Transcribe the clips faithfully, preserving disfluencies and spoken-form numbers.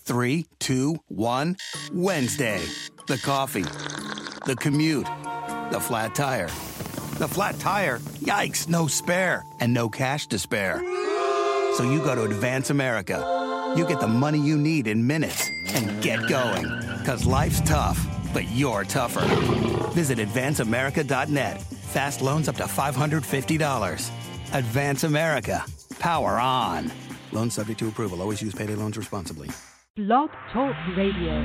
Three, two, one. Wednesday. The coffee. The commute. The flat tire. The flat tire? Yikes, no spare. And no cash to spare. So you go to Advance America. You get the money you need in minutes. And get going. Because life's tough, but you're tougher. Visit advance america dot net. Fast loans up to five hundred fifty dollars. Advance America. Power on. Loans subject to approval. Always use payday loans responsibly. Blog Talk Radio.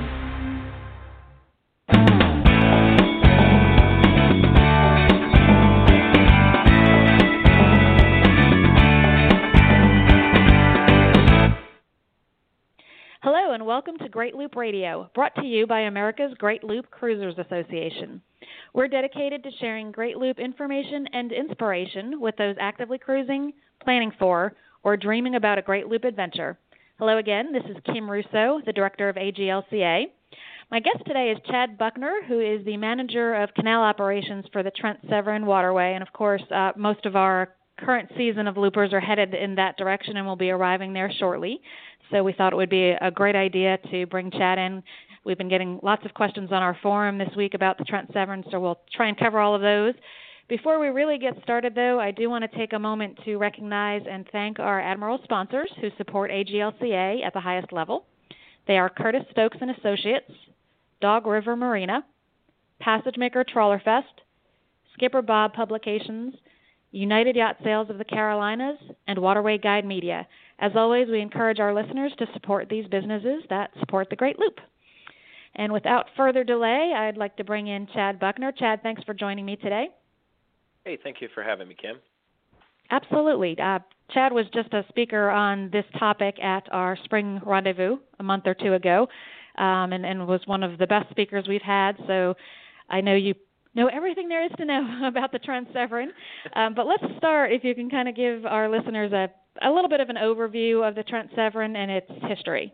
Hello and welcome to Great Loop Radio, brought to you by America's Great Loop Cruisers Association. We're dedicated to sharing Great Loop information and inspiration with those actively cruising, planning for, or dreaming about a Great Loop adventure. Hello again, this is Kim Russo, the Director of A G L C A. My guest today is Chad Buckner, who is the Manager of Canal Operations for the Trent Severn Waterway, and of course, uh, most of our current season of loopers are headed in that direction and will be arriving there shortly. So we thought it would be a great idea to bring Chad in. We've been getting lots of questions on our forum this week about the Trent Severn, so we'll try and cover all of those. Before we really get started, though, I do want to take a moment to recognize and thank our Admiral sponsors who support A G L C A at the highest level. They are Curtis Stokes and Associates, Dog River Marina, Passagemaker Trawler Fest, Skipper Bob Publications, United Yacht Sales of the Carolinas, and Waterway Guide Media. As always, we encourage our listeners to support these businesses that support the Great Loop. And without further delay, I'd like to bring in Chad Buckner. Chad, thanks for joining me today. Hey, thank you for having me, Kim. Absolutely. Uh, Chad was just a speaker on this topic at our spring rendezvous a month or two ago, um, and, and was one of the best speakers we've had. So I know you know everything there is to know about the Trent Severn. Um, but let's start, if you can kind of give our listeners a, a little bit of an overview of the Trent Severn and its history.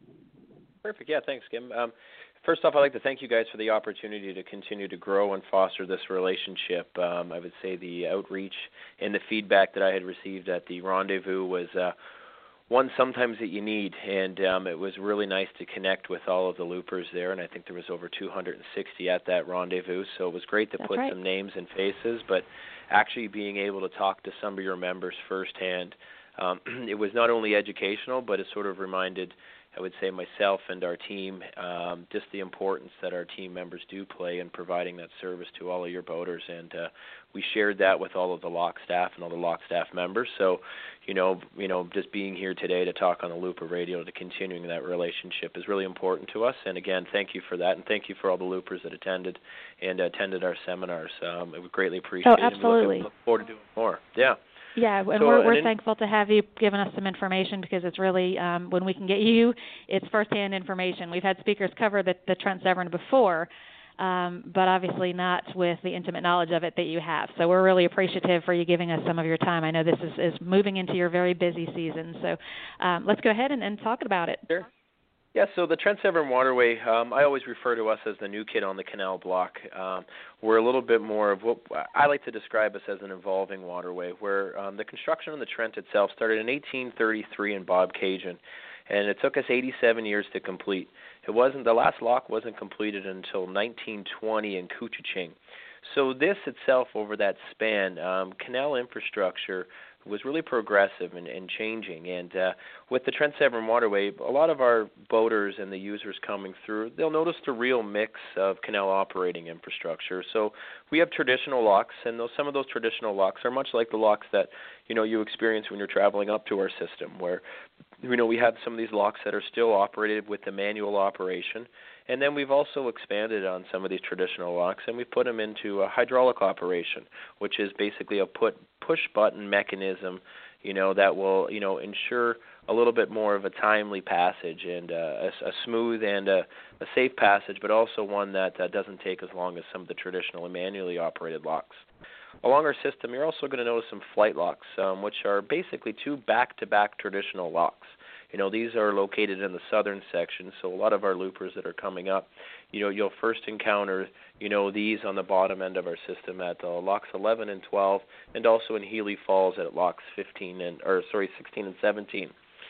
Perfect. Yeah, thanks, Kim. Um, First off, I'd like to thank you guys for the opportunity to continue to grow and foster this relationship. Um, I would say the outreach and the feedback that I had received at the rendezvous was uh, one sometimes that you need, and um, it was really nice to connect with all of the loopers there, and I think there was over two hundred sixty at that rendezvous, so it was great to That's put right. some names and faces, but actually being able to talk to some of your members firsthand. Um, it was not only educational, but it sort of reminded I would say myself and our team, um, just the importance that our team members do play in providing that service to all of your boaters. And uh, we shared that with all of the lock staff and all the lock staff members. So, you know, you know, just being here today to talk on the Looper Radio, to continuing that relationship is really important to us. And again, thank you for that. And thank you for all the loopers that attended and attended our seminars. Um, it was greatly appreciated. Oh, absolutely. We look, look forward to doing more. Yeah. Yeah, and so, we're, we're and in, thankful to have you given us some information, because it's really, um, when we can get you, it's firsthand information. We've had speakers cover the, the Trent Severn before, um, but obviously not with the intimate knowledge of it that you have. So we're really appreciative for you giving us some of your time. I know this is, is moving into your very busy season. So um, let's go ahead and, and talk about it. Sure. Yeah, so the Trent Severn Waterway, um, I always refer to us as the new kid on the canal block. Um, we're a little bit more of what I like to describe us as an evolving waterway, where um, the construction of the Trent itself started in eighteen thirty-three in Bob Cajun, and it took us eighty-seven years to complete. It wasn't the last lock wasn't completed until nineteen twenty in Couchiching. So this itself, over that span, um, canal infrastructure was really progressive and, and changing. And uh, with the Trent Severn Waterway, a lot of our boaters and the users coming through, they'll notice the real mix of canal operating infrastructure. So we have traditional locks, and those, some of those traditional locks are much like the locks that you know you experience when you're traveling up to our system, where you know we have some of these locks that are still operated with the manual operation. And then we've also expanded on some of these traditional locks, and we've put them into a hydraulic operation, which is basically a put push-button mechanism, you know, that will, you know, ensure a little bit more of a timely passage and uh, a, a smooth and a, a safe passage, but also one that uh, doesn't take as long as some of the traditional and manually operated locks. Along our system, you're also going to notice some flight locks, um, which are basically two back-to-back traditional locks. You know, these are located in the southern section, so a lot of our loopers that are coming up, you know, you'll first encounter, you know, these on the bottom end of our system at uh, locks eleven and twelve, and also in Healy Falls at locks fifteen and, or sorry, sixteen and seventeen.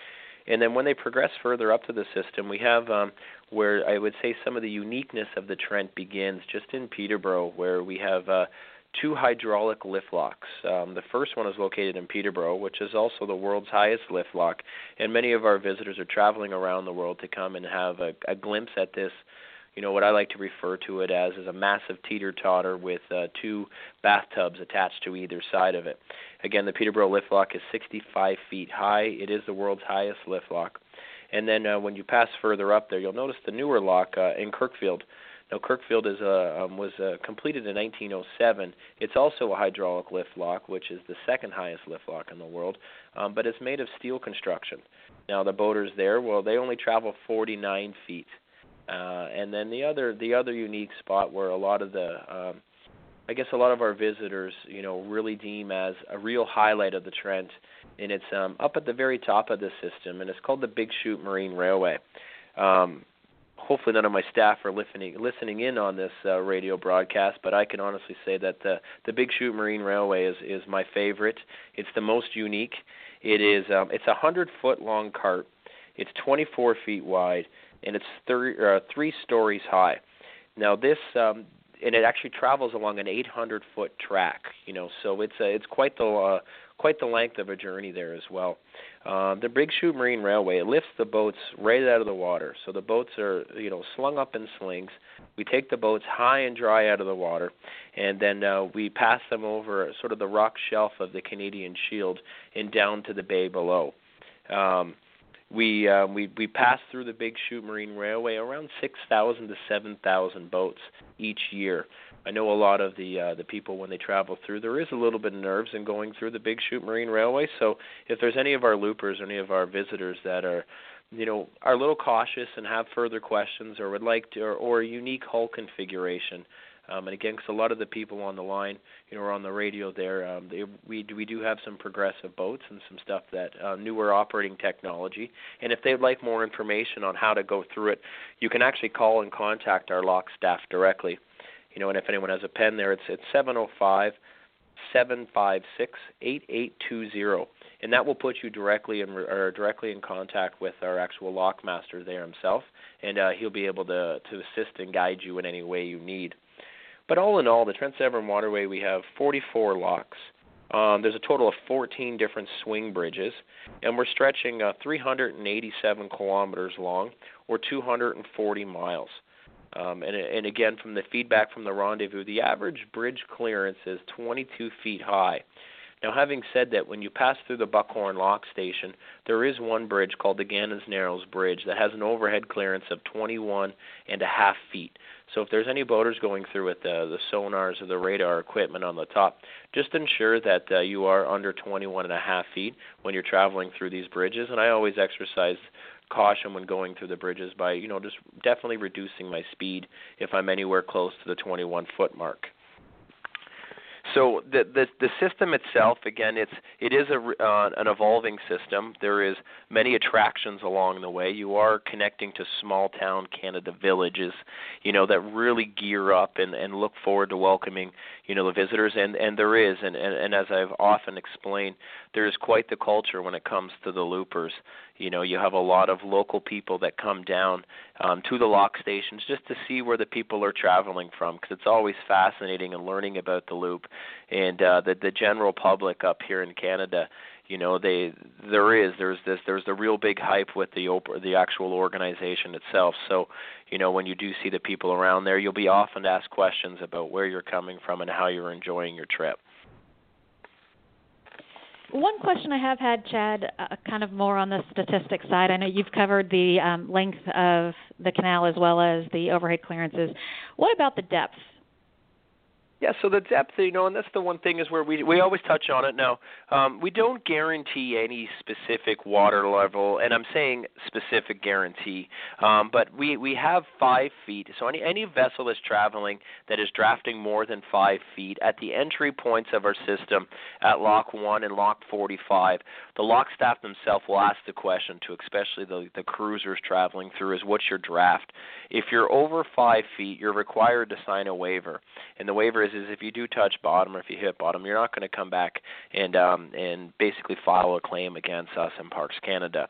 And then when they progress further up to the system, we have um, where I would say some of the uniqueness of the Trent begins just in Peterborough, where we have uh, two hydraulic lift locks. Um, the first one is located in Peterborough, which is also the world's highest lift lock, and many of our visitors are traveling around the world to come and have a, a glimpse at this, you know, what I like to refer to it as is a massive teeter-totter with uh, two bathtubs attached to either side of it. Again, the Peterborough lift lock is sixty-five feet high. It is the world's highest lift lock. And then uh, when you pass further up there, you'll notice the newer lock uh, in Kirkfield. Now, Kirkfield is uh, um, was uh, completed in nineteen oh seven. It's also a hydraulic lift lock, which is the second highest lift lock in the world, um, but it's made of steel construction. Now, the boaters there, well, they only travel forty-nine feet. Uh, and then the other the other unique spot where a lot of the, um, I guess a lot of our visitors, you know, really deem as a real highlight of the Trent, and it's um, up at the very top of the system, and it's called the Big Chute Marine Railway. Um, hopefully none of my staff are listening listening in on this uh, radio broadcast, but I can honestly say that the, the Big Chute Marine Railway is, is my favorite. It's the most unique. It is um, it's a hundred-foot long cart. It's twenty-four feet wide, and it's thir- uh, three stories high. Now this, um, and it actually travels along an eight hundred foot track. You know, so it's uh, it's quite the uh, quite the length of a journey there as well. Uh, the Big Chute Marine Railway, it lifts the boats right out of the water. So the boats are, you know, slung up in slings. We take the boats high and dry out of the water, and then uh, we pass them over sort of the rock shelf of the Canadian Shield and down to the bay below. Um, We uh, we we pass through the Big Chute Marine Railway around six thousand to seven thousand boats each year. I know a lot of the uh, the people when they travel through, there is a little bit of nerves in going through the Big Chute Marine Railway. So if there's any of our loopers or any of our visitors that are, you know, are a little cautious and have further questions or would like to, or, or a unique hull configuration. Um, and again, because a lot of the people on the line, you know, are on the radio there, um, they, we we do have some progressive boats and some stuff that uh, newer operating technology. And if they'd like more information on how to go through it, you can actually call and contact our lock staff directly. You know, and if anyone has a pen there, it's it's seven oh five, seven five six, eight eight two zero, and that will put you directly in or directly in contact with our actual lock master there himself, and uh, he'll be able to to assist and guide you in any way you need. But all in all, the Trent Severn Waterway, we have forty-four locks. Um, there's a total of fourteen different swing bridges, and we're stretching uh, three hundred eighty-seven kilometers long, or two hundred forty miles. Um, and, and again, from the feedback from the rendezvous, the average bridge clearance is twenty-two feet high. Now, having said that, when you pass through the Buckhorn Lock Station, there is one bridge called the Gannon's Narrows Bridge that has an overhead clearance of twenty-one and a half feet. So if there's any boaters going through with the, the sonars or the radar equipment on the top, just ensure that uh, you are under twenty-one and a half feet when you're traveling through these bridges. And I always exercise caution when going through the bridges by, you know, just definitely reducing my speed if I'm anywhere close to the twenty-one foot mark. So the, the the system itself, again, it's it is a uh, an evolving system. There is many attractions along the way. You are connecting to small town Canada villages, you know, that really gear up and, and look forward to welcoming, you know, the visitors. And, and there is, and, and, and as I've often explained, there is quite the culture when it comes to the loopers. You know, you have a lot of local people that come down um, to the lock stations just to see where the people are traveling from, because it's always fascinating and learning about the loop. And uh, the the general public up here in Canada, you know, they there is there's this there's the real big hype with the op- the actual organization itself. So, you know, when you do see the people around there, you'll be often asked questions about where you're coming from and how you're enjoying your trip. One question I have had, Chad, uh, kind of more on the statistics side. I know you've covered the um, length of the canal as well as the overhead clearances. What about the depth? Yeah, so the depth, you know, and that's the one thing is where we we always touch on it now. Um, we don't guarantee any specific water level, and I'm saying specific guarantee, um, but we, we have five feet. So any, any vessel that's traveling that is drafting more than five feet at the entry points of our system at Lock one and Lock forty-five, the lock staff themselves will ask the question to especially the, the cruisers traveling through is what's your draft? If you're over five feet, you're required to sign a waiver, and the waiver is, is if you do touch bottom or if you hit bottom, you're not going to come back and um, and basically file a claim against us in Parks Canada.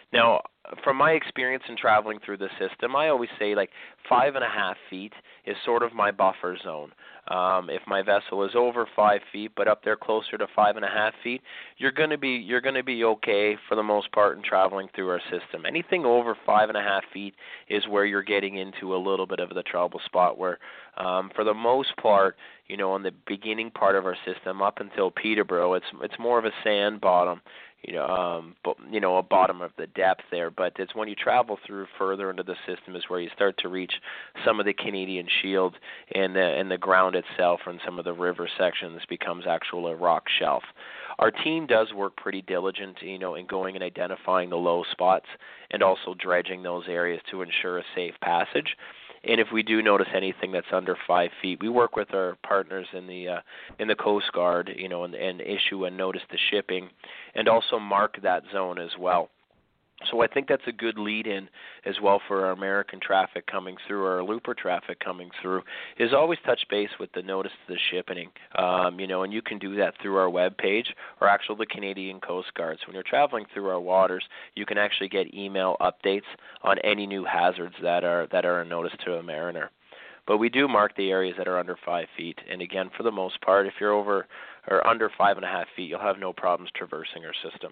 Now, from my experience in traveling through the system, I always say like five and a half feet is sort of my buffer zone. Um, if my vessel is over five feet, but up there closer to five and a half feet, you're going to be you're going to be okay for the most part in traveling through our system. Anything over five and a half feet is where you're getting into a little bit of the trouble spot. Where, um, for the most part, you know, on the beginning part of our system up until Peterborough, it's it's more of a sand bottom. You know, um, but, you know, a bottom of the depth there. But it's when you travel through further into the system is where you start to reach some of the Canadian Shield, and the and the ground itself and some of the river sections becomes actual a rock shelf. Our team does work pretty diligent, you know, in going and identifying the low spots and also dredging those areas to ensure a safe passage. And if we do notice anything that's under five feet, we work with our partners in the uh, in the Coast Guard, you know, and, and issue a notice to shipping, and also mark that zone as well. So I think that's a good lead-in as well for our American traffic coming through, or our looper traffic coming through, is always touch base with the notice to the shipping. Um, you know, and you can do that through our webpage or actually the Canadian Coast Guard. So when you're traveling through our waters, you can actually get email updates on any new hazards that are that are a notice to a mariner. But we do mark the areas that are under five feet. And again, for the most part, if you're over or under five and a half feet, you'll have no problems traversing our system.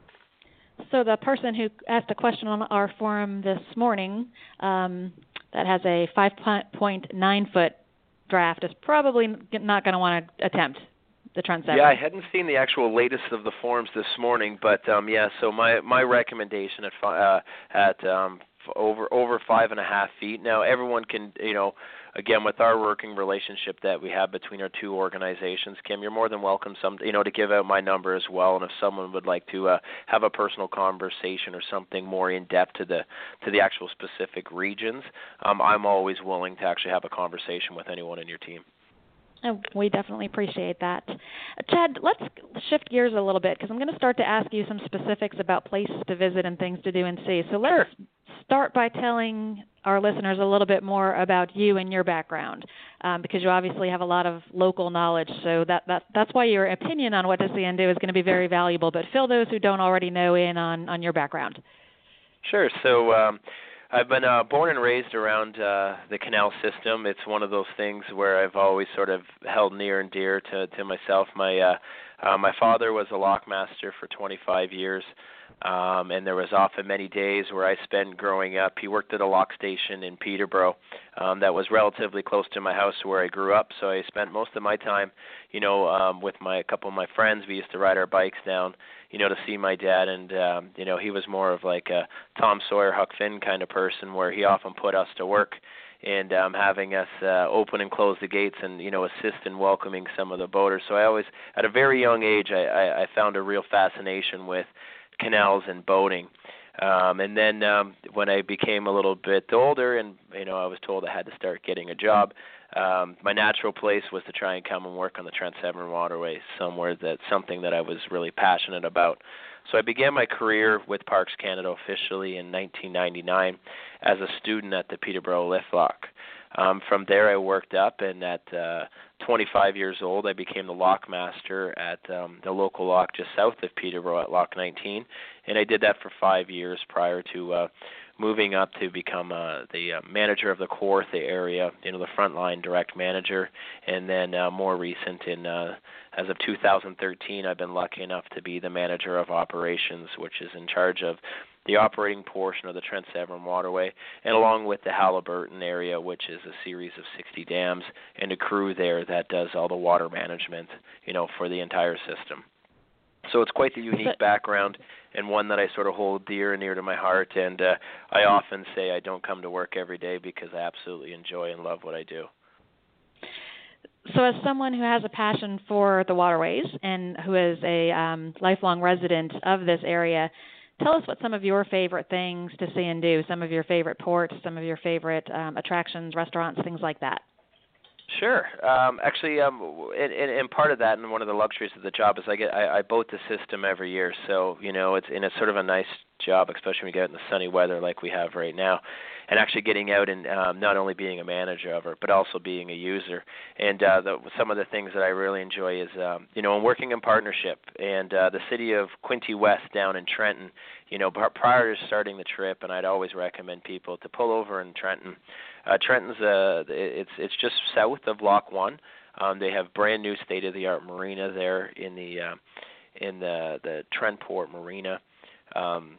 So the person who asked a question on our forum this morning um, that has a five point nine foot draft is probably not going to want to attempt the Trent Severn. Yeah, I hadn't seen the actual latest of the forums this morning, but um, yeah. So my my recommendation at uh, at um, over over five and a half feet. Now everyone can, you know. Again, with our working relationship that we have between our two organizations, Kim, you're more than welcome, some, you know, to give out my number as well. And if someone would like to uh, have a personal conversation or something more in depth to the to the actual specific regions, um, I'm always willing to actually have a conversation with anyone in your team. Oh, we definitely appreciate that. Uh, Chad, let's shift gears a little bit because I'm going to start to ask you some specifics about places to visit and things to do and see. So let's sure. start by telling our listeners a little bit more about you and your background, um, because you obviously have a lot of local knowledge. So that, that that's why your opinion on what to see and do is going to be very valuable. But fill those who don't already know in on, on your background. Sure. So um, I've been uh, born and raised around uh, the canal system. It's one of those things where I've always sort of held near and dear to, to myself. My uh, uh, my father was a lockmaster for twenty-five years. Um, and there was often many days where I spent growing up. He worked at a lock station in Peterborough um, that was relatively close to my house where I grew up. So I spent most of my time, you know, um, with my a couple of my friends. We used to ride our bikes down, you know, to see my dad. And, um, you know, he was more of like a Tom Sawyer, Huck Finn kind of person where he often put us to work and um, having us uh, open and close the gates and, you know, assist in welcoming some of the boaters. So I always, at a very young age, I, I, I found a real fascination with canals and boating. Um, and then um, when I became a little bit older and, you know, I was told I had to start getting a job, um, my natural place was to try and come and work on the Trent Severn Waterway, somewhere that's something that I was really passionate about. So I began my career with Parks Canada officially in nineteen ninety-nine as a student at the Peterborough Lift Lock. Um, from there, I worked up, and at uh, twenty-five years old, I became the lockmaster at um, the local lock just south of Peterborough at Lock nineteen, and I did that for five years prior to uh, moving up to become uh, the uh, manager of the Kawartha area, you know, the frontline direct manager, and then uh, more recent, in uh, as of two thousand thirteen, I've been lucky enough to be the manager of operations, which is in charge of the operating portion of the Trent Severn Waterway, and along with the Haliburton area, which is a series of sixty dams, and a crew there that does all the water management, you know, for the entire system. So it's quite the unique background, and one that I sort of hold dear and near to my heart, and uh, I often say I don't come to work every day because I absolutely enjoy and love what I do. So as someone who has a passion for the waterways and who is a um, lifelong resident of this area, tell us what some of your favorite things to see and do, some of your favorite ports, some of your favorite um, attractions, restaurants, things like that. Sure. Um, actually, um, and, and part of that, and one of the luxuries of the job is I get I, I boat the system every year. So you know, it's and it's sort of a nice job, especially when you get in the sunny weather like we have right now, and actually getting out and um, not only being a manager of it, but also being a user. And uh, the, some of the things that I really enjoy is, um, you know, I'm working in partnership, and uh, the city of Quinte West down in Trenton, you know, prior to starting the trip, and I'd always recommend people to pull over in Trenton. Uh, Trenton's, uh, it's it's just south of Lock One. Um, they have brand new state-of-the-art marina there in the uh, in the the Trentport Marina, um,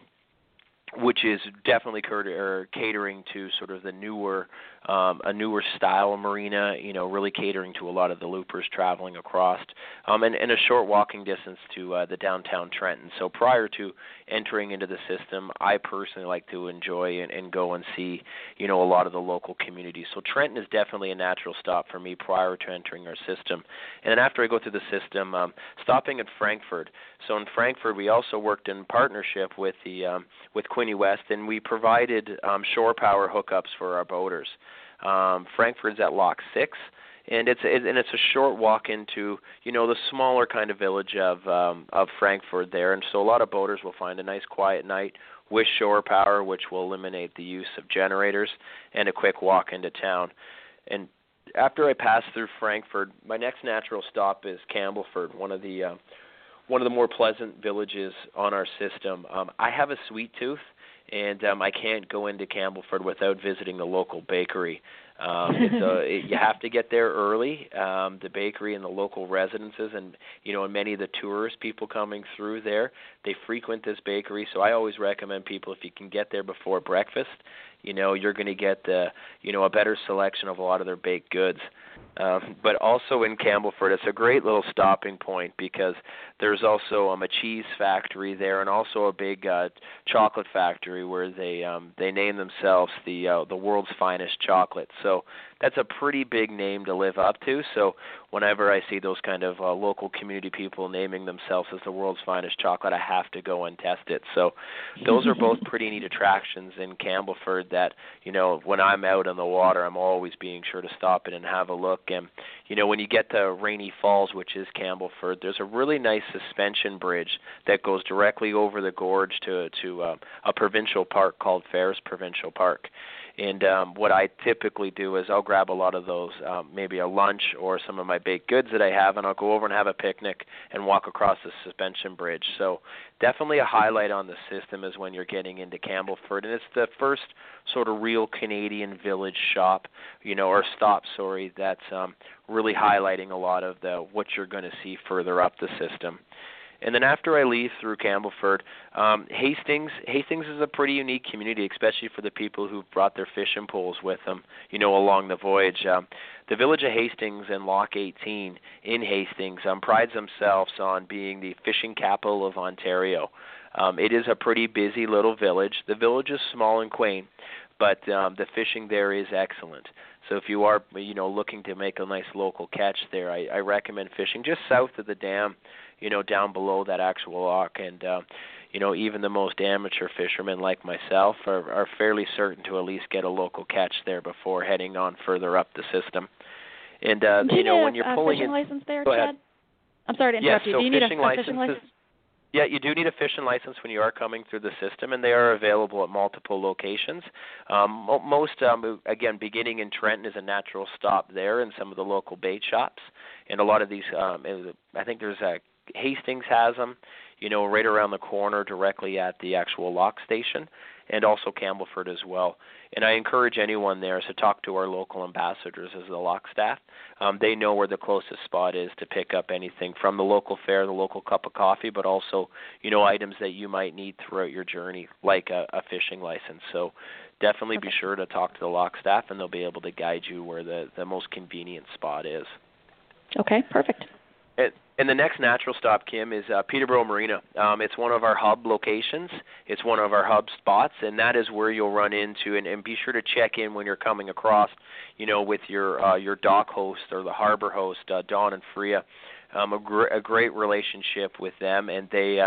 which is definitely catering to sort of the newer, um, a newer style marina, you know, really catering to a lot of the loopers traveling across, um, and, and a short walking distance to uh, the downtown Trenton. So prior to entering into the system, I personally like to enjoy and, and go and see, you know, a lot of the local communities. So Trenton is definitely a natural stop for me prior to entering our system. And then after I go through the system, um, stopping at Frankford. So in Frankford, we also worked in partnership with the um, with Quinte West, and we provided um, shore power hookups for our boaters. Um, Frankford's at Lock Six, and it's it, and it's a short walk into, you know, the smaller kind of village of um, of Frankford there, and so a lot of boaters will find a nice quiet night with shore power, which will eliminate the use of generators, and a quick walk into town. And after I pass through Frankford, my next natural stop is Campbellford, one of the uh, one of the more pleasant villages on our system. Um, I have a sweet tooth, and um, I can't go into Campbellford without visiting the local bakery. Um, it's a, it, you have to get there early, um, the bakery and the local residences, and you know, and many of the tourist people coming through there, they frequent this bakery. So I always recommend people, if you can get there before breakfast, you know, you're going to get the, you know, a better selection of a lot of their baked goods. Um, but also in Campbellford, it's a great little stopping point because there's also um, a cheese factory there, and also a big uh, chocolate factory where they um, they name themselves the uh, the world's finest chocolate. So that's a pretty big name to live up to. So whenever I see those kind of uh, local community people naming themselves as the world's finest chocolate, I have to go and test it. So those are both pretty neat attractions in Campbellford that, you know, when I'm out on the water, I'm always being sure to stop in and have a look. And, you know, when you get to Rainy Falls, which is Campbellford, there's a really nice suspension bridge that goes directly over the gorge to, to uh, a provincial park called Ferris Provincial Park. And um, what I typically do is I'll grab a lot of those, um, maybe a lunch or some of my baked goods that I have, and I'll go over and have a picnic and walk across the suspension bridge. So definitely a highlight on the system is when you're getting into Campbellford. And it's the first sort of real Canadian village shop, you know, or stop, sorry, that's um, really highlighting a lot of the what you're going to see further up the system. And then after I leave through Campbellford, um, Hastings Hastings is a pretty unique community, especially for the people who've brought their fishing poles with them, you know, along the voyage. Um, the village of Hastings and Lock eighteen in Hastings um, prides themselves on being the fishing capital of Ontario. Um, it is a pretty busy little village. The village is small and quaint, but um, the fishing there is excellent. So if you are, you know, looking to make a nice local catch there, I, I recommend fishing just south of the dam, you know, down below that actual lock. And, uh, you know, even the most amateur fishermen like myself are, are fairly certain to at least get a local catch there before heading on further up the system. And, uh, Do you, you know, need when a, you're a pulling fishing in... license there, Go ahead. Chad? I'm sorry to interrupt yes, you. So Do you need a, fishing a fishing license? Yeah, you do need a fishing license when you are coming through the system, and they are available at multiple locations. Um, most, um, again, beginning in Trenton is a natural stop there in some of the local bait shops. And a lot of these, um, I think there's a, Hastings has them, you know, right around the corner directly at the actual lock station, and also Campbellford as well. And I encourage anyone there to talk to our local ambassadors as the lock staff. Um, they know where the closest spot is to pick up anything from the local fare, the local cup of coffee, but also, you know, items that you might need throughout your journey, like a, a fishing license. So definitely okay. be sure to talk to the lock staff, and they'll be able to guide you where the, the most convenient spot is. Okay, perfect. And, and the next natural stop, Kim, is uh, Peterborough Marina. Um, it's one of our hub locations. It's one of our hub spots, and that is where you'll run into, and, and be sure to check in when you're coming across, you know, with your uh, your dock host or the harbor host, uh, Don and Freya. Um, a, gr- a great relationship with them, and they um,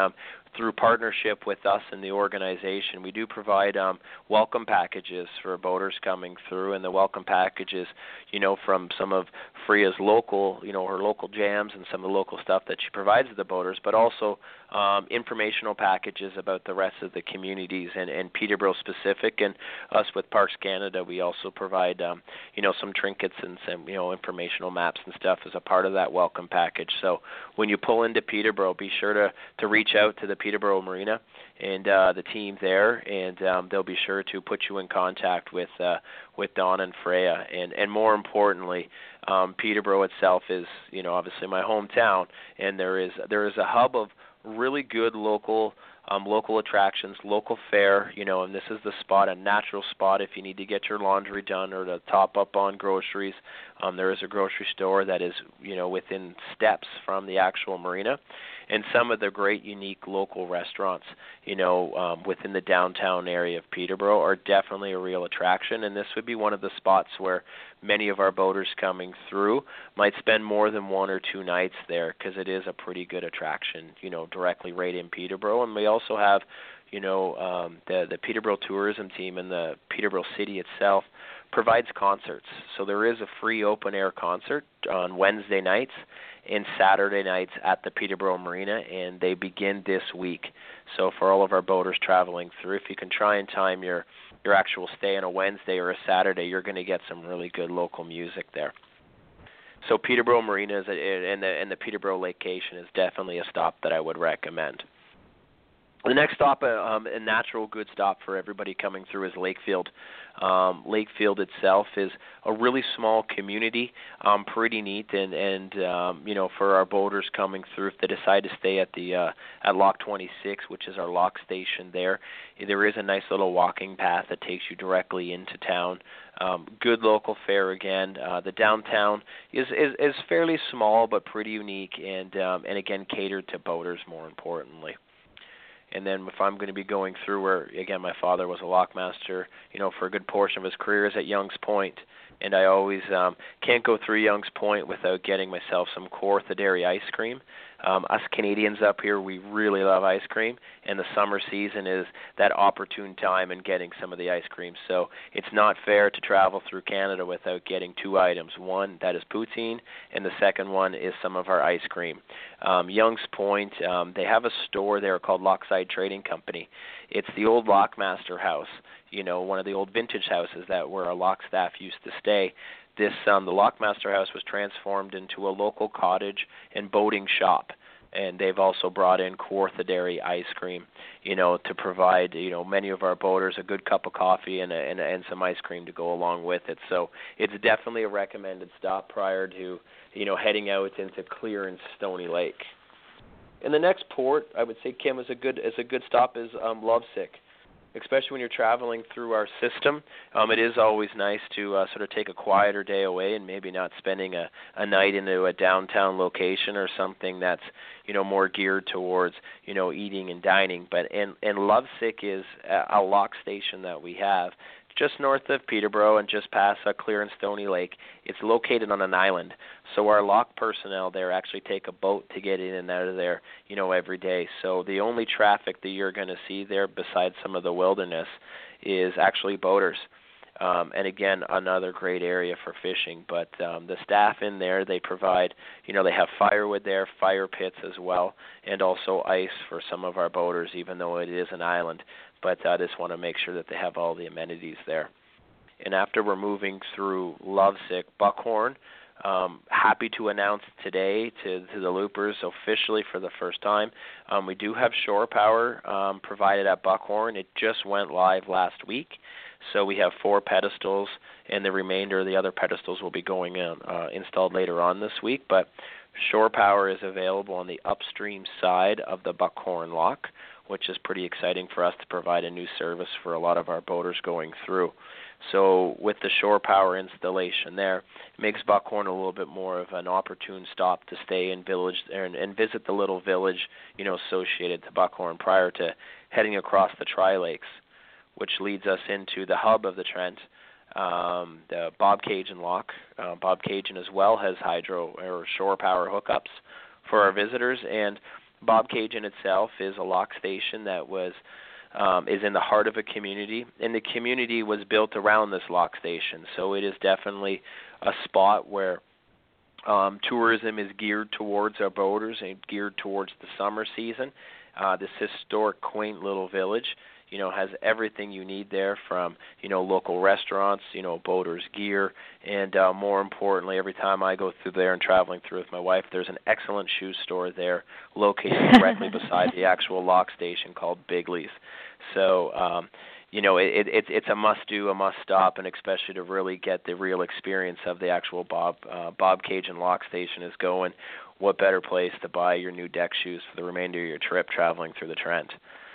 through partnership with us and the organization, we do provide um, welcome packages for boaters coming through, and the welcome packages, you know, from some of Freya's local, you know, her local jams and some of the local stuff that she provides to the boaters, but also um, informational packages about the rest of the communities and, and Peterborough specific. And us with Parks Canada, we also provide, um, you know, some trinkets and some, you know, informational maps and stuff as a part of that welcome package. So when you pull into Peterborough, be sure to, to reach out to the Peterborough Marina and uh, the team there, and um, they'll be sure to put you in contact with uh, with Don and Freya. And, and more importantly, um, Peterborough itself is, you know, obviously my hometown, and there is there is a hub of really good local um, local attractions, local fare, you know, and this is the spot, a natural spot if you need to get your laundry done or to top up on groceries. Um, there is a grocery store that is, you know, within steps from the actual marina, and some of the great, unique local restaurants, you know, um, within the downtown area of Peterborough are definitely a real attraction, and this would be one of the spots where many of our boaters coming through might spend more than one or two nights there, because it is a pretty good attraction, you know, directly right in Peterborough. And we also have, you know, um, the, the Peterborough tourism team and the Peterborough city itself provides concerts. So there is a free open-air concert on Wednesday nights and Saturday nights at the Peterborough Marina, and they begin this week. So for all of our boaters traveling through, if you can try and time your, your actual stay on a Wednesday or a Saturday, you're going to get some really good local music there. So Peterborough Marina is a, and, the, and the Peterborough Lakeation is definitely a stop that I would recommend. The next stop, uh, um, a natural good stop for everybody coming through, is Lakefield. Um, Lakefield itself is a really small community, um, pretty neat, and, and um, you know, for our boaters coming through, if they decide to stay at the uh, at Lock twenty-six, which is our lock station there, there is a nice little walking path that takes you directly into town. Um, good local fare again. Uh, the downtown is, is is fairly small but pretty unique, and um, and again catered to boaters more importantly. And then if I'm going to be going through where, again, my father was a lockmaster, you know, for a good portion of his career is at Young's Point. And I always um, can't go through Young's Point without getting myself some Kawartha Dairy ice cream. Um, us Canadians up here, we really love ice cream, and the summer season is that opportune time in getting some of the ice cream. So it's not fair to travel through Canada without getting two items. One, that is poutine, and the second one is some of our ice cream. Um, Young's Point, um, they have a store there called Lockside Trading Company. It's the old Lockmaster house, you know, one of the old vintage houses that where our lock staff used to stay. This um, the Lockmaster house was transformed into a local cottage and boating shop, and they've also brought in Kawartha Dairy ice cream, you know, to provide, you know, many of our boaters a good cup of coffee and a, and, a, and some ice cream to go along with it. So it's definitely a recommended stop prior to, you know, heading out into Clear and Stony Lake. And the next port, I would say, Kim, is a good is a good stop is um, Lovesick. Especially when you're traveling through our system, um, it is always nice to uh, sort of take a quieter day away and maybe not spending a, a night into a downtown location or something that's, you know, more geared towards, you know, eating and dining. But and, and Lovesick is a, a lock station that we have just north of Peterborough and just past uh, Clear and Stony Lake. It's located on an island, so our lock personnel there actually take a boat to get in and out of there, you know, every day. So the only traffic that you're going to see there, besides some of the wilderness, is actually boaters. Um, and again, another great area for fishing. But um, the staff in there, they provide, you know, they have firewood there, fire pits as well, and also ice for some of our boaters, even though it is an island. But I just want to make sure that they have all the amenities there. And after we're moving through Lovesick, Buckhorn, um, happy to announce today to, to the Loopers officially for the first time, um, we do have shore power um, provided at Buckhorn. It just went live last week. So we have four pedestals, and the remainder of the other pedestals will be going in, uh, installed later on this week. But shore power is available on the upstream side of the Buckhorn Lock, which is pretty exciting for us to provide a new service for a lot of our boaters going through. So with the shore power installation there, it makes Buckhorn a little bit more of an opportune stop to stay in village and, and visit the little village, you know, associated to Buckhorn prior to heading across the Tri-Lakes, which leads us into the hub of the Trent, um, the Bobcaygeon Lock. Uh, Bobcaygeon as well has hydro or shore power hookups for our visitors, and Bob Cajun itself is a lock station that was um, is in the heart of a community, and the community was built around this lock station. So it is definitely a spot where um, tourism is geared towards our boaters and geared towards the summer season. Uh, this historic, quaint little village, you know, has everything you need there from, you know, local restaurants, you know, boaters' gear, and uh, more importantly, every time I go through there and traveling through with my wife, there's an excellent shoe store there located directly beside the actual lock station called Bigley's. So, um, you know, it, it, it's it's a must-do, a must-stop, and especially to really get the real experience of the actual Bob uh, Bob Cajun lock station is going. What better place to buy your new deck shoes for the remainder of your trip traveling through the Trent?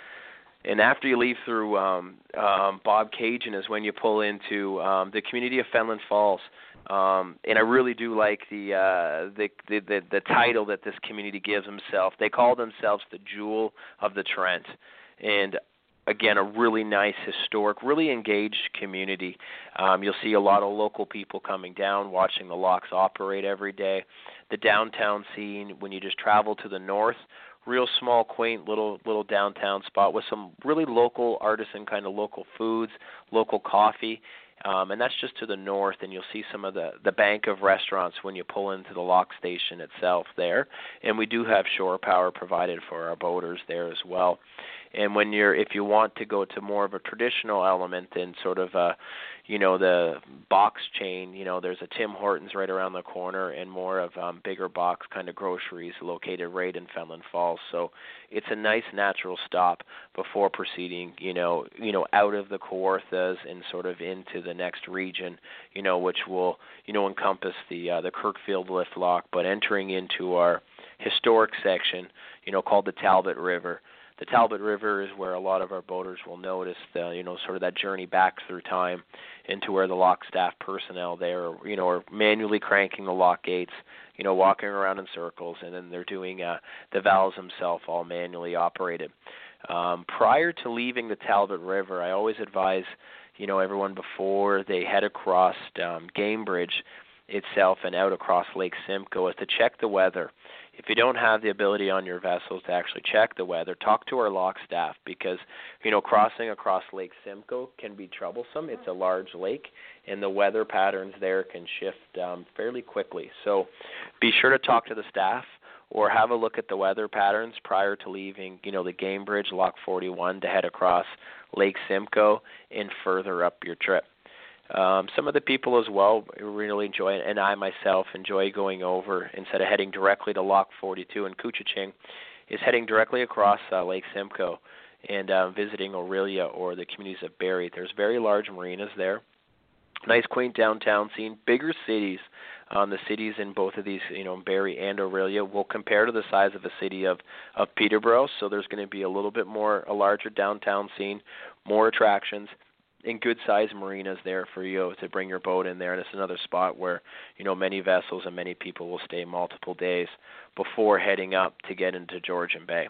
And after you leave through um, um, Bob Cajun is when you pull into um, the community of Fenelon Falls. Um, and I really do like the, uh, the, the the the title that this community gives themselves. They call themselves the Jewel of the Trent. And again, a really nice, historic, really engaged community. Um, you'll see a lot of local people coming down, watching the locks operate every day. The downtown scene, when you just travel to the north, real small, quaint little little downtown spot with some really local artisan kind of local foods, local coffee, um, and that's just to the north. And you'll see some of the, the bank of restaurants when you pull into the lock station itself there. And we do have shore power provided for our boaters there as well. And when you're, if you want to go to more of a traditional element and sort of, uh, you know, the box chain, you know, there's a Tim Hortons right around the corner and more of um, bigger box kind of groceries located right in Fenelon Falls. So it's a nice natural stop before proceeding, you know, you know, out of the Kawarthas and sort of into the next region, you know, which will, you know, encompass the uh, the Kirkfield lift lock, but entering into our historic section, you know, called the Talbot River. The Talbot River is where a lot of our boaters will notice the, you know, sort of that journey back through time into where the lock staff personnel there, you know, are manually cranking the lock gates, you know, walking around in circles, and then they're doing uh, the valves themselves all manually operated. Um, prior to leaving the Talbot River, I always advise, you know, everyone before they head across um, Gamebridge itself and out across Lake Simcoe is to check the weather. If you don't have the ability on your vessels to actually check the weather, talk to our lock staff because, you know, crossing across Lake Simcoe can be troublesome. It's a large lake, and the weather patterns there can shift um, fairly quickly. So be sure to talk to the staff or have a look at the weather patterns prior to leaving, you know, the Gamebridge, Lock forty-one, to head across Lake Simcoe and further up your trip. Um, some of the people as well really enjoy it, and I myself enjoy going over, instead of heading directly to Lock forty-two in Couchiching, is heading directly across uh, Lake Simcoe and uh, visiting Orillia or the communities of Barrie. There's very large marinas there. Nice, quaint downtown scene. Bigger cities. Um, the cities in both of these, you know, Barrie and Orillia, will compare to the size of the city of, of Peterborough, so there's going to be a little bit more, a larger downtown scene, more attractions, and good-sized marinas there for you to bring your boat in there. And it's another spot where, you know, many vessels and many people will stay multiple days before heading up to get into Georgian Bay.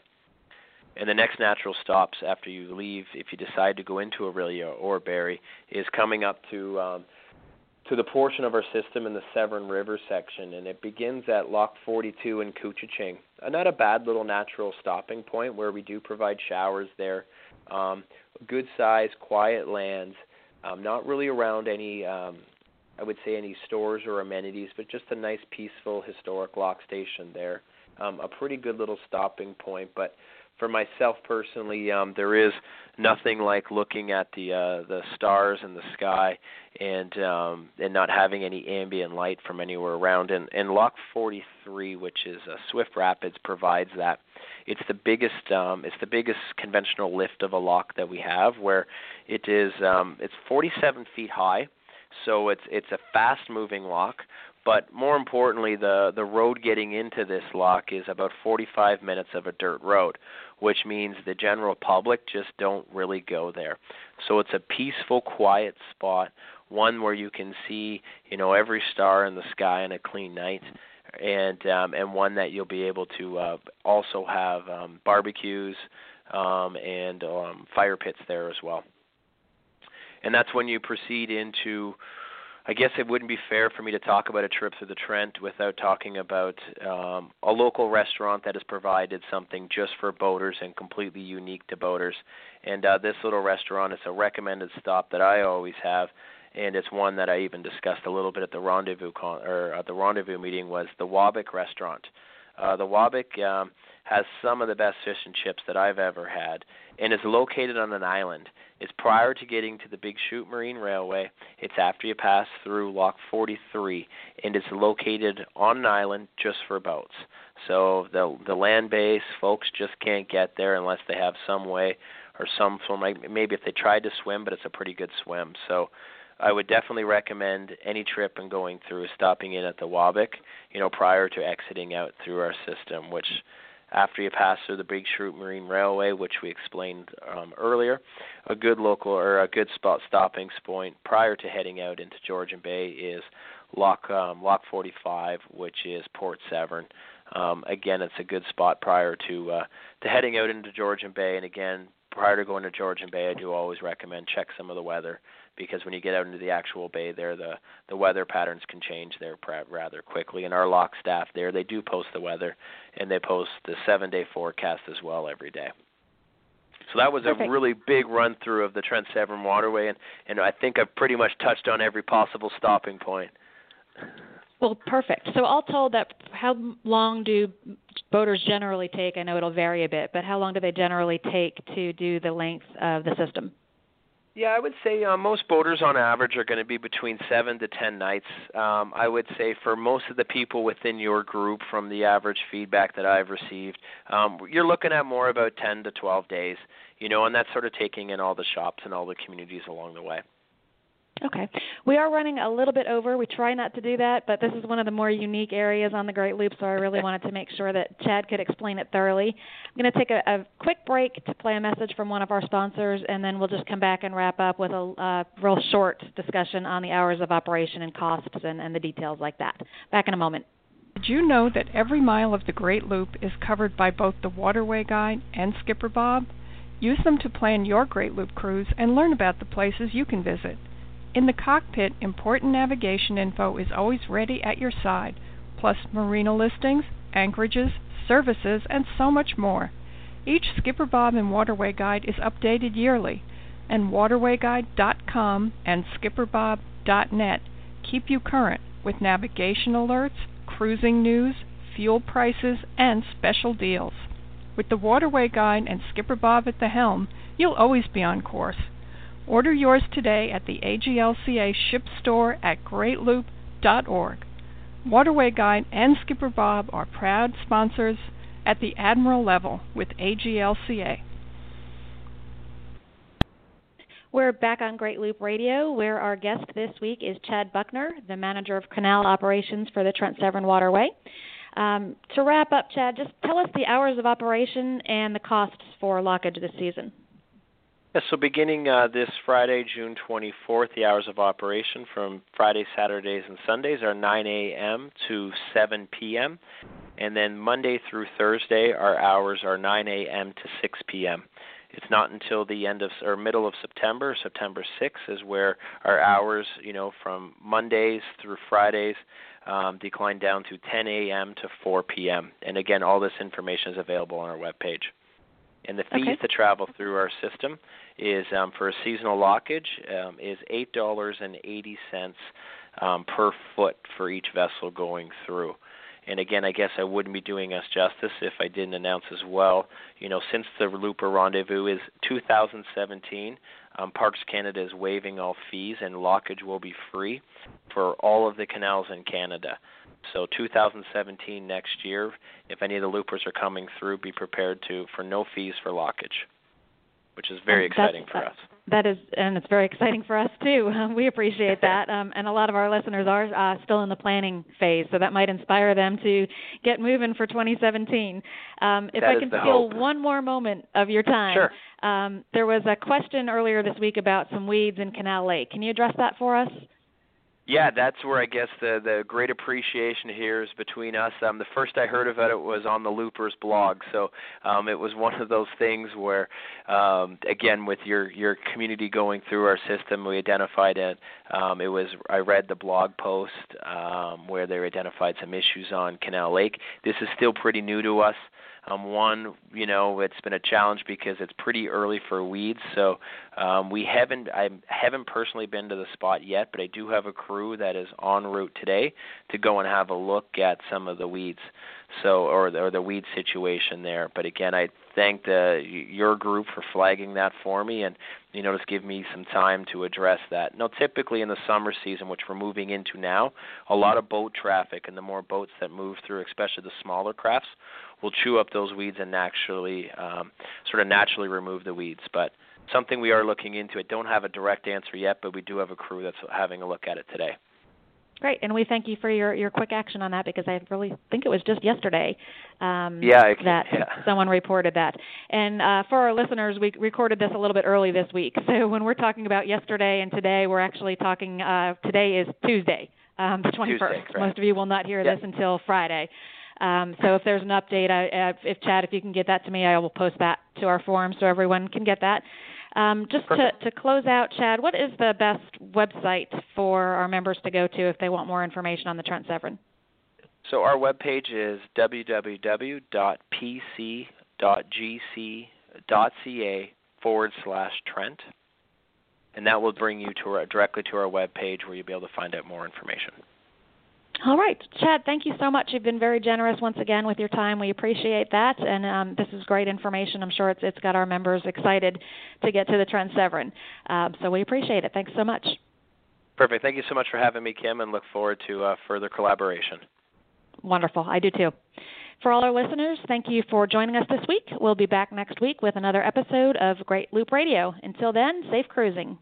And the next natural stops after you leave, if you decide to go into Orillia or Barrie, is coming up to um, to the portion of our system in the Severn River section, and it begins at Lock forty-two in Couchiching. Not a bad little natural stopping point where we do provide showers there. Um, good-sized, quiet lands, um, not really around any, um, I would say, any stores or amenities, but just a nice, peaceful, historic lock station there. Um, a pretty good little stopping point, but for myself personally, um, there is nothing like looking at the uh, the stars in the sky and um, and not having any ambient light from anywhere around. And, and Lock forty-three, which is uh, Swift Rapids, provides that. It's the biggest um, it's the biggest conventional lift of a lock that we have, where it is um, it's forty-seven feet high, so it's it's a fast-moving lock. But more importantly, the, the road getting into this lock is about forty-five minutes of a dirt road, which means the general public just don't really go there. So it's a peaceful, quiet spot, one where you can see, you know, every star in the sky on a clean night, and um, and one that you'll be able to uh, also have um, barbecues um, and um, fire pits there as well. And that's when you proceed into I guess it wouldn't be fair for me to talk about a trip through the Trent without talking about um, a local restaurant that has provided something just for boaters and completely unique to boaters. And uh, this little restaurant is a recommended stop that I always have, and it's one that I even discussed a little bit at the rendezvous con- or at the rendezvous meeting. Was the Wabick restaurant. Uh, the Wabick um, has some of the best fish and chips that I've ever had, and is located on an island. It's prior to getting to the Big Chute Marine Railway. It's after you pass through Lock forty-three, and it's located on an island just for boats. So the the land base folks just can't get there unless they have some way or some form. Maybe if they tried to swim, but it's a pretty good swim. So I would definitely recommend any trip and going through stopping in at the Wabick, you know, prior to exiting out through our system, which after you pass through the Big Chute Marine Railway, which we explained um, earlier, a good local or a good spot stopping point prior to heading out into Georgian Bay is Lock um, Lock forty-five, which is Port Severn. Um, again, it's a good spot prior to uh, to heading out into Georgian Bay, and again, prior to going to Georgian Bay, I do always recommend check some of the weather, because when you get out into the actual bay there, the, the weather patterns can change there rather quickly. And our lock staff there, they do post the weather, and they post the seven-day forecast as well every day. So that was Perfect. a really big run-through of the Trent Severn Waterway, and, and I think I've pretty much touched on every possible stopping point. Well, perfect. So all told, that how long do boaters generally take? I know it'll vary a bit, but how long do they generally take to do the length of the system? Yeah, I would say uh, most boaters on average are going to be between seven to ten nights. Um, I would say for most of the people within your group, from the average feedback that I've received, um, you're looking at more about ten to twelve days, you know, and that's sort of taking in all the shops and all the communities along the way. Okay. We are running a little bit over. We try not to do that, but this is one of the more unique areas on the Great Loop, so I really wanted to make sure that Chad could explain it thoroughly. I'm going to take a, a quick break to play a message from one of our sponsors, and then we'll just come back and wrap up with a uh, real short discussion on the hours of operation and costs and, and the details like that. Back in a moment. Did you know that every mile of the Great Loop is covered by both the Waterway Guide and Skipper Bob? Use them to plan your Great Loop cruise and learn about the places you can visit. In the cockpit, important navigation info is always ready at your side, plus marina listings, anchorages, services, and so much more. Each Skipper Bob and Waterway Guide is updated yearly, and waterway guide dot com and skipper bob dot net keep you current with navigation alerts, cruising news, fuel prices, and special deals. With the Waterway Guide and Skipper Bob at the helm, you'll always be on course. Order yours today at the A G L C A ship store at great loop dot org. Waterway Guide and Skipper Bob are proud sponsors at the Admiral level with A G L C A. We're back on Great Loop Radio, where our guest this week is Chad Buckner, the Manager of Canal Operations for the Trent Severn Waterway. Um, to wrap up, Chad, just tell us the hours of operation and the costs for lockage this season. Yeah, so beginning uh, this Friday, June twenty-fourth, the hours of operation from Fridays, Saturdays, and Sundays are nine a.m. to seven p.m. And then Monday through Thursday, our hours are nine a.m. to six p.m. It's not until the end of or middle of September, September sixth, is where our hours, you know, from Mondays through Fridays, um, decline down to ten a.m. to four p.m. And again, all this information is available on our webpage. And the fees okay. to travel through our system is um, for a seasonal lockage um, is eight dollars and eighty cents um, per foot for each vessel going through. And again, I guess I wouldn't be doing us justice if I didn't announce as well, you know, since the Looper Rendezvous is two thousand seventeen, um, Parks Canada is waiving all fees and lockage will be free for all of the canals in Canada. So two thousand seventeen next year, if any of the loopers are coming through, be prepared to for no fees for lockage, which is very exciting for us. That is, and it's very exciting for us too. Um, we appreciate that, um, and a lot of our listeners are uh, still in the planning phase, so that might inspire them to get moving for twenty seventeen. Um, if that I can steal hope. one more moment of your time, sure. um, there was a question earlier this week about some weeds in Canal Lake. Can you address that for us? Yeah, that's where I guess the, the great appreciation here is between us. Um, the first I heard about it was on the Loopers blog, so um, it was one of those things where, um, again, with your, your community going through our system, we identified it. Um, it was I read the blog post um, where they identified some issues on Canal Lake. This is still pretty new to us. Um, one, you know, it's been a challenge because it's pretty early for weeds, so um, we haven't, I haven't personally been to the spot yet, but I do have a crew that is en route today to go and have a look at some of the weeds, so or the, or the weed situation there. But again, I thank the, your group for flagging that for me, and you know, just give me some time to address that. Now, typically in the summer season, which we're moving into now, a lot of boat traffic, and the more boats that move through, especially the smaller crafts, will chew up those weeds and naturally, um, sort of naturally remove the weeds. But something we are looking into. I don't have a direct answer yet, but we do have a crew that's having a look at it today. Great, and we thank you for your, your quick action on that, because I really think it was just yesterday um, yeah, it, that yeah. someone reported that. And uh, for our listeners, we recorded this a little bit early this week. So when we're talking about yesterday and today, we're actually talking, uh, today is Tuesday, um, the twenty-first. Tuesday, right. Most of you will not hear yeah. this until Friday. Um, so if there's an update, I, uh, if Chad, if you can get that to me, I will post that to our forum so everyone can get that. Um, just to, to close out, Chad, what is the best website for our members to go to if they want more information on the Trent Severn? So our webpage is w w w dot p c dot g c dot c a forward slash Trent, and that will bring you to our, directly to our webpage where you'll be able to find out more information. All right. Chad, thank you so much. You've been very generous once again with your time. We appreciate that, and um, this is great information. I'm sure it's it's got our members excited to get to the Trent Severn. Um, so we appreciate it. Thanks so much. Perfect. Thank you so much for having me, Kim, and look forward to uh, further collaboration. Wonderful. I do too. For all our listeners, thank you for joining us this week. We'll be back next week with another episode of Great Loop Radio. Until then, safe cruising.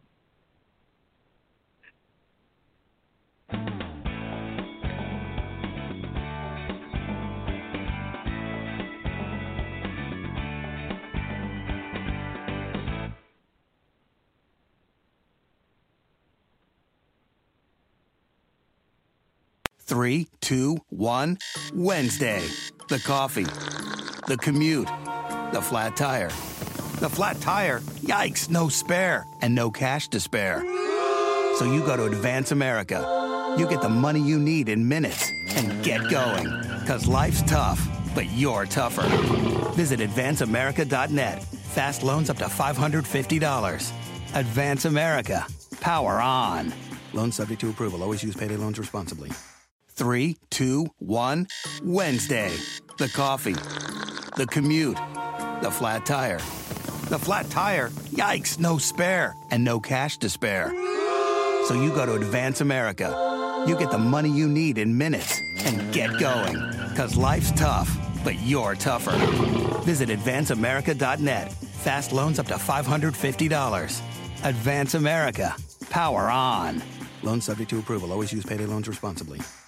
Three, two, one, Wednesday. The coffee, the commute, the flat tire. The flat tire? Yikes, no spare, and no cash to spare. So you go to Advance America. You get the money you need in minutes and get going. Because life's tough, but you're tougher. Visit advance america dot net. Fast loans up to five hundred fifty dollars. Advance America. Power on. Loan subject to approval. Always use payday loans responsibly. Three, two, one, Wednesday. The coffee, the commute, the flat tire. The flat tire? Yikes, no spare, and no cash to spare. So you go to Advance America. You get the money you need in minutes and get going. Because life's tough, but you're tougher. Visit advance america dot net. Fast loans up to five hundred fifty dollars. Advance America. Power on. Loan subject to approval. Always use payday loans responsibly.